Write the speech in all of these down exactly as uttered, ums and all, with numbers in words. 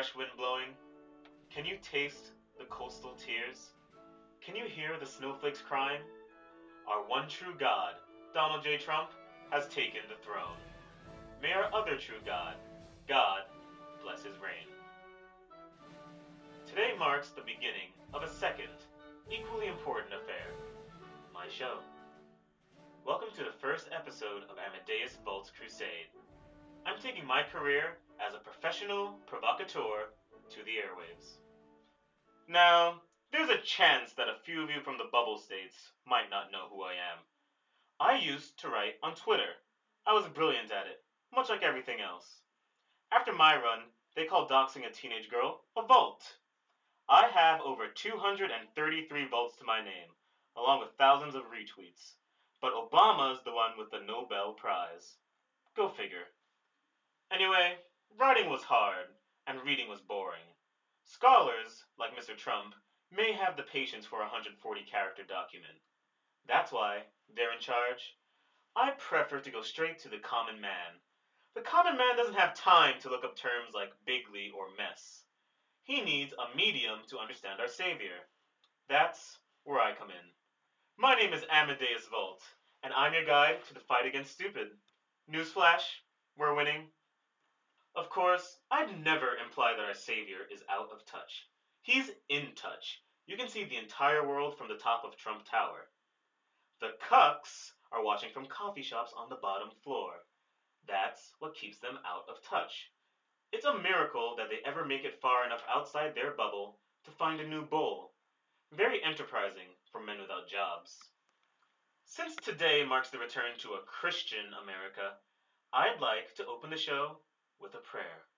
fresh wind blowing? Can you taste the coastal tears? Can you hear the snowflakes crying? Our one true God, Donald J. Trump, has taken the throne. May our other true God, God, bless his reign. Today marks the beginning of a second, equally important affair, my show. Welcome to the first episode of Amadeus Volt's Crusade. I'm taking my career as a professional provocateur to the airwaves. Now, there's a chance that a few of you from the bubble states might not know who I am. I used to write on Twitter. I was brilliant at it, much like everything else. After my run, they call doxing a teenage girl a volt. I have over two hundred thirty-three volts to my name, along with thousands of retweets. But Obama's the one with the Nobel Prize. Go figure. Anyway, writing was hard, and reading was boring. Scholars, like Mister Trump, may have the patience for a one hundred forty character document. That's why they're in charge. I prefer to go straight to the common man. The common man doesn't have time to look up terms like bigly or mess. He needs a medium to understand our savior. That's where I come in. My name is Amadeus Volt, and I'm your guide to the fight against stupid. Newsflash, we're winning. Of course, I'd never imply that our savior is out of touch. He's in touch. You can see the entire world from the top of Trump Tower. The cucks are watching from coffee shops on the bottom floor. That's what keeps them out of touch. It's a miracle that they ever make it far enough outside their bubble to find a new bowl. Very enterprising for men without jobs. Since today marks the return to a Christian America, I'd like to open the show with a prayer.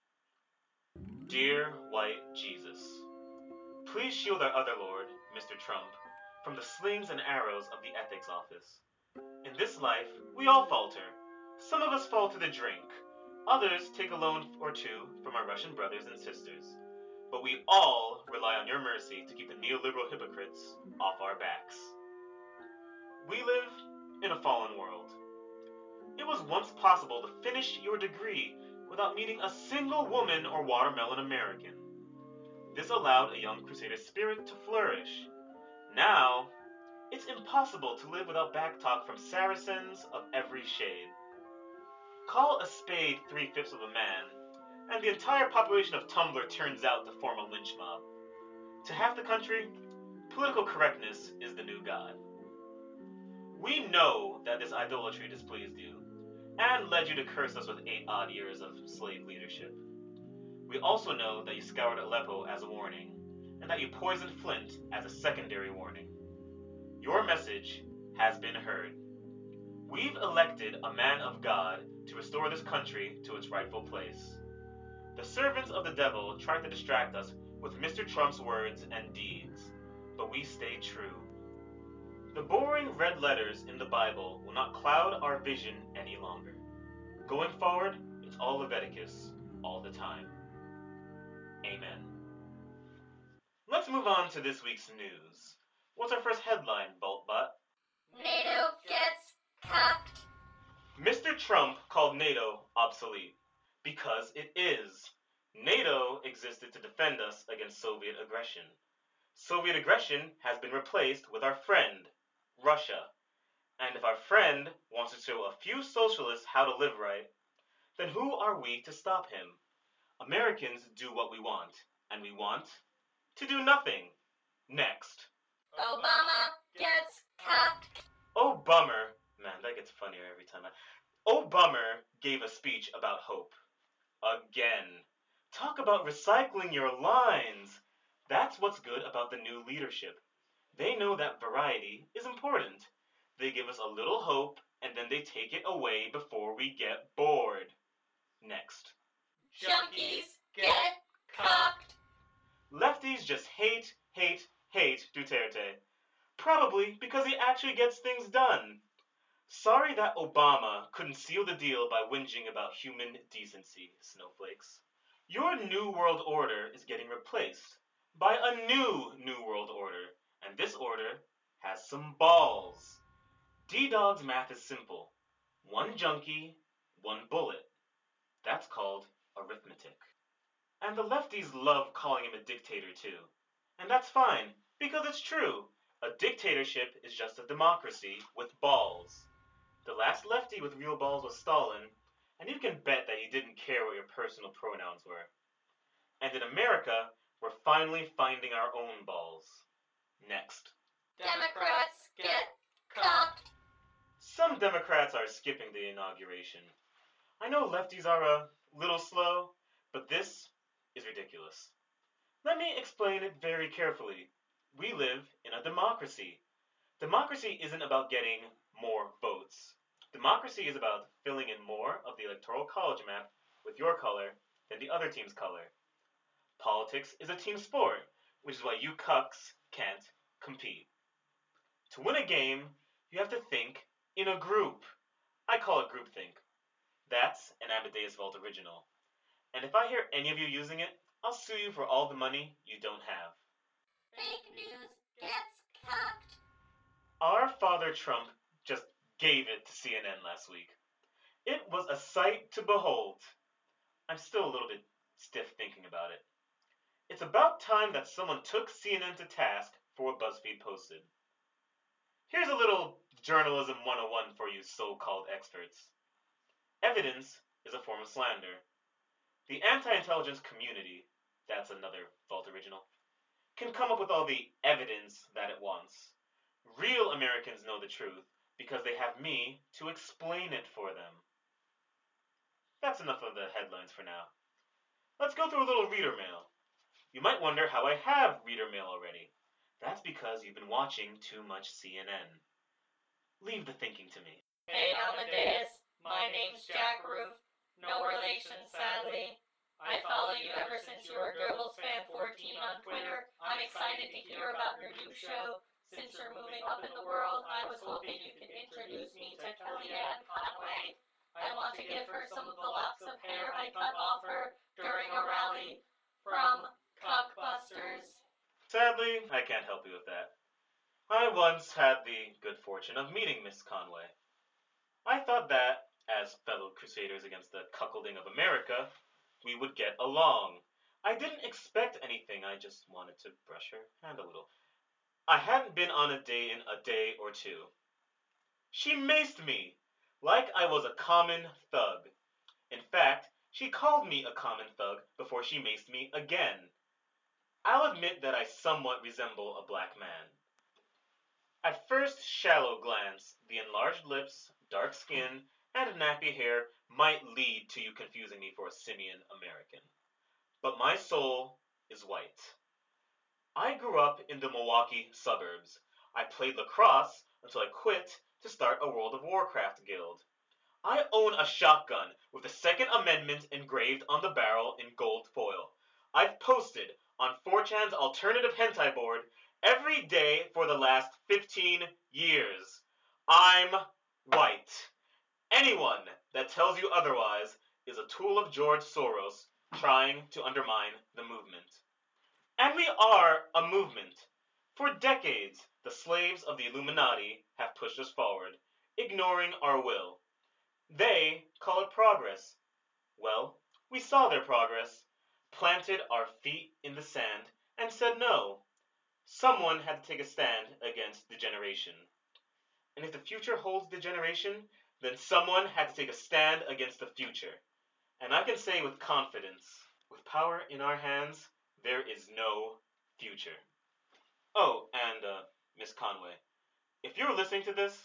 Dear White Jesus, please shield our other Lord, Mister Trump, from the slings and arrows of the ethics office. In this life, we all falter. Some of us fall to the drink. Others take a loan or two from our Russian brothers and sisters. But we all rely on your mercy to keep the neoliberal hypocrites off our backs. We live in a fallen world. It was once possible to finish your degree without meeting a single woman or watermelon American. This allowed a young crusader spirit to flourish. Now, it's impossible to live without backtalk from Saracens of every shade. Call a spade three-fifths of a man, and the entire population of Tumblr turns out to form a lynch mob. To half the country, political correctness is the new god. We know that this idolatry displeased you, and led you to curse us with eight odd years of slave leadership. We also know that you scoured Aleppo as a warning, and that you poisoned Flint as a secondary warning. Your message has been heard. We've elected a man of God to restore this country to its rightful place. The servants of the devil tried to distract us with Mister Trump's words and deeds, but we stayed true. The boring red letters in the Bible will not cloud our vision any longer. Going forward, it's all Leviticus, all the time. Amen. Let's move on to this week's news. What's our first headline, Boltbot? NATO gets cucked. Mister Trump called NATO obsolete. Because it is. NATO existed to defend us against Soviet aggression. Soviet aggression has been replaced with our friend, Russia. And if our friend wants to show a few socialists how to live right, then who are we to stop him? Americans do what we want, and we want to do nothing. Next. Obama gets cucked. Oh, bummer. Man, that gets funnier every time. I... Oh, bummer gave a speech about hope. Again. Talk about recycling your lines. That's what's good about the new leadership. They know that variety is important. They give us a little hope, and then they take it away before we get bored. Next. Junkies get cucked. Lefties just hate, hate, hate Duterte. Probably because he actually gets things done. Sorry that Obama couldn't seal the deal by whinging about human decency, snowflakes. Your new world order is getting replaced by a new new world order, and this order has some balls. D-Dog's math is simple. One junkie, one bullet. That's called arithmetic. And the lefties love calling him a dictator too. And that's fine, because it's true. A dictatorship is just a democracy with balls. The last lefty with real balls was Stalin, and you can bet that he didn't care what your personal pronouns were. And in America, we're finally finding our own balls. Next. Democrats get cocked. Some Democrats are skipping the inauguration. I know lefties are a little slow, but this is ridiculous. Let me explain it very carefully. We live in a democracy. Democracy isn't about getting more votes. Democracy is about filling in more of the electoral college map with your color than the other team's color. Politics is a team sport, which is why you cucks can't compete. To win a game, you have to think in a group. I call it groupthink. That's an Amadeus Vault original. And if I hear any of you using it, I'll sue you for all the money you don't have. Fake news gets cocked. Our father Trump just gave it to C N N last week. It was a sight to behold. I'm still a little bit stiff thinking about it. It's about time that someone took C N N to task for what BuzzFeed posted. Here's a little journalism one oh one for you so-called experts. Evidence is a form of slander. The anti-intelligence community, that's another Vault original, can come up with all the evidence that it wants. Real Americans know the truth because they have me to explain it for them. That's enough of the headlines for now. Let's go through a little reader mail. You might wonder how I have reader mail already. That's because you've been watching too much C N N. Leave the thinking to me. Hey Amadeus, my name's Jack Roof. No relation, sadly. I followed you ever since you were Goebbels Fan fourteen on Twitter. I'm excited to hear about your new show. Since you're moving up in the world, I was hoping you could introduce me to Kellyanne Conway. I want to give her some of the locks of hair I cut off her during a rally from Cockbusters. Sadly, I can't help you with that. I once had the good fortune of meeting Miss Conway. I thought that, as fellow crusaders against the cuckolding of America, we would get along. I didn't expect anything, I just wanted to brush her hand a little. I hadn't been on a date in a day or two. She maced me, like I was a common thug. In fact, she called me a common thug before she maced me again. I'll admit that I somewhat resemble a black man. At first shallow glance, the enlarged lips, dark skin, and nappy hair might lead to you confusing me for a simian American. But my soul is white. I grew up in the Milwaukee suburbs. I played lacrosse until I quit to start a World of Warcraft guild. I own a shotgun with the Second Amendment engraved on the barrel in gold foil. I've posted on four chan's alternative hentai board every day for the last fifteen years. I'm white. Anyone that tells you otherwise is a tool of George Soros trying to undermine the movement. And we are a movement. For decades, the slaves of the Illuminati have pushed us forward, ignoring our will. They call it progress. Well, we saw their progress, planted our feet in the sand, and said no. Someone had to take a stand against degeneration. And if the future holds degeneration, then someone had to take a stand against the future. And I can say with confidence, with power in our hands, there is no future. Oh, and, uh, Miss Conway, if you're listening to this,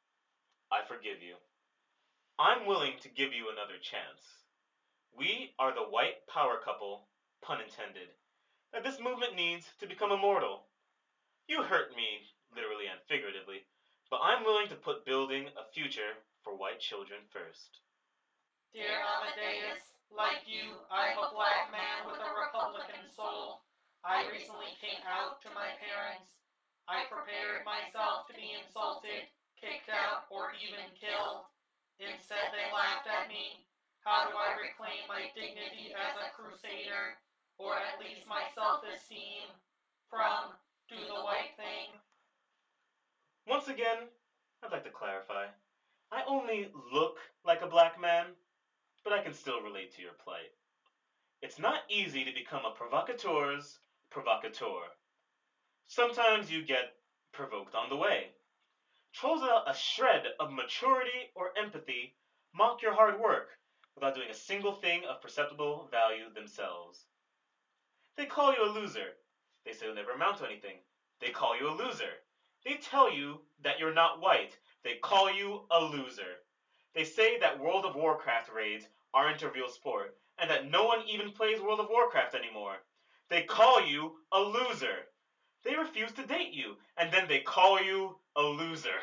I forgive you. I'm willing to give you another chance. We are the white power couple, pun intended, that this movement needs to become immortal. You hurt me, literally and figuratively, but I'm willing to put building a future for white children first. Dear Amadeus, like you, I'm a black man with a Republican soul. I recently came out to my parents. I prepared myself to be insulted, kicked out, or even killed. Instead, they laughed at me. How do I reclaim my dignity as a crusader, or at least my self-esteem, from do the white thing? Once again, I'd like to clarify. I only look like a black man, but I can still relate to your plight. It's not easy to become a provocateur's provocateur. Sometimes you get provoked on the way. Trolls without a shred of maturity or empathy mock your hard work without doing a single thing of perceptible value themselves. They call you a loser. They say you'll never amount to anything. They call you a loser. They tell you that you're not white. They call you a loser. They say that World of Warcraft raids aren't a real sport, and that no one even plays World of Warcraft anymore. They call you a loser. They refuse to date you, and then they call you a loser.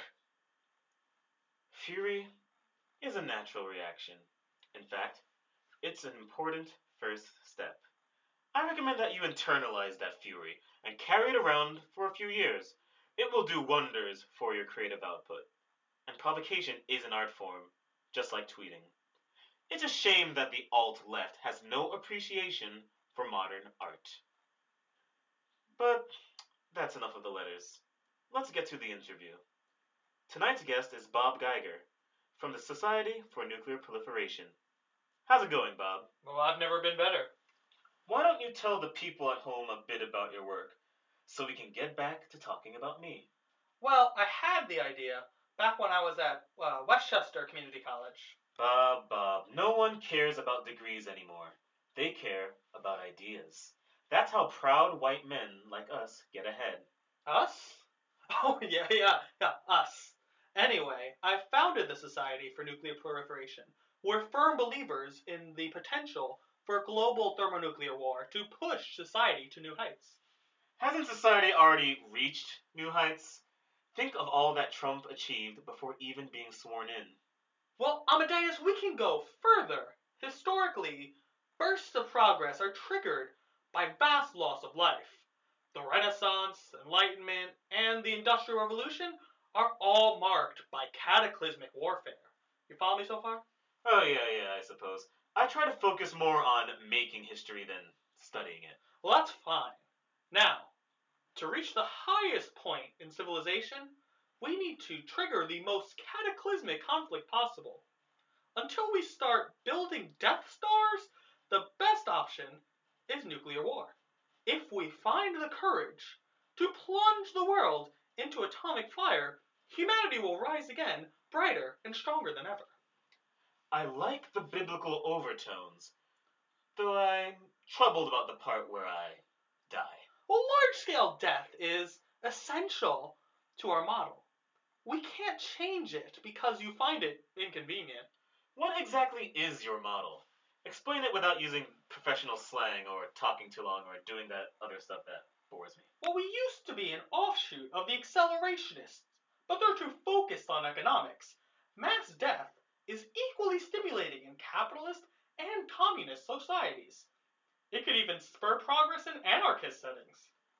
Fury is a natural reaction. In fact, it's an important first step. I recommend that you internalize that fury and carry it around for a few years. It will do wonders for your creative output. And provocation is an art form, just like tweeting. It's a shame that the alt-left has no appreciation for modern art. But that's enough of the letters. Let's get to the interview. Tonight's guest is Bob Geiger, from the Society for Nuclear Proliferation. How's it going, Bob? Well, I've never been better. Why don't you tell the people at home a bit about your work, so we can get back to talking about me? Well, I had the idea back when I was at uh, Westchester Community College. Bob, Bob, no one cares about degrees anymore. They care about ideas. That's how proud white men like us get ahead. Us? Oh, yeah, yeah, yeah, us. Anyway, I founded the Society for Nuclear Proliferation. We're firm believers in the potential for a global thermonuclear war to push society to new heights. Hasn't society already reached new heights? Think of all that Trump achieved before even being sworn in. Well, Amadeus, we can go further. Historically, bursts of progress are triggered by vast loss of life. The Renaissance, Enlightenment, and the Industrial Revolution are all marked by cataclysmic warfare. You follow me so far? Oh, yeah, yeah, I suppose. I try to focus more on making history than studying it. Well, that's fine. Now, to reach the highest point in civilization, we need to trigger the most cataclysmic conflict possible. Until we start building Death Stars, the best option is nuclear war. If we find the courage to plunge the world into atomic fire, humanity will rise again, brighter and stronger than ever. I like the biblical overtones, though I'm troubled about the part where I die. Well, large-scale death is essential to our model. We can't change it because you find it inconvenient. What exactly is your model? Explain it without using professional slang or talking too long or doing that other stuff that bores me. Well, we used to be an offshoot of the accelerationists, but they're too focused on economics. Mass death is equally stimulating in capitalist and communist societies. It could even spur progress in anarchist settings.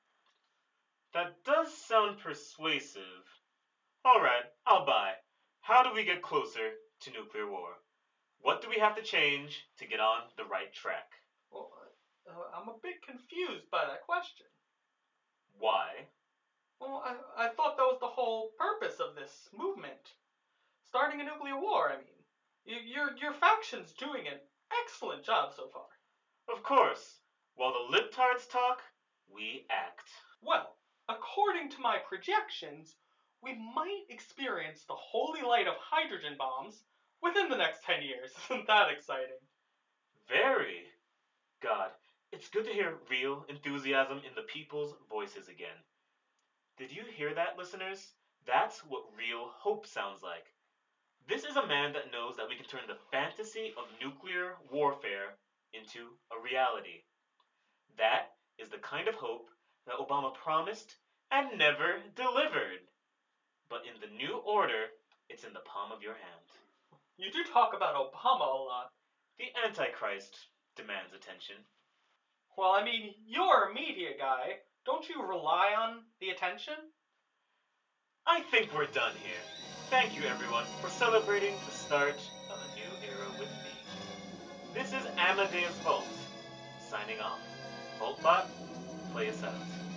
That does sound persuasive. Alright, I'll buy. How do we get closer to nuclear war? What do we have to change to get on the right track? Well, uh, I'm a bit confused by that question. Why? Well, I, I thought that was the whole purpose of this movement. Starting a nuclear war, I mean. You, your, your faction's doing an excellent job so far. Of course. While the libtards talk, we act. Well, according to my projections, we might experience the holy light of hydrogen bombs within the next ten years. Isn't that exciting? Very. God, it's good to hear real enthusiasm in the people's voices again. Did you hear that, listeners? That's what real hope sounds like. This is a man that knows that we can turn the fantasy of nuclear warfare into a reality. That is the kind of hope that Obama promised and never delivered. But in the new order, it's in the palm of your hand. You do talk about Obama a lot. The Antichrist demands attention. Well, I mean, you're a media guy. Don't you rely on the attention? I think we're done here. Thank you, everyone, for celebrating the start of a new era with me. This is Amadeus Volt, signing off. Voltbot, play us out.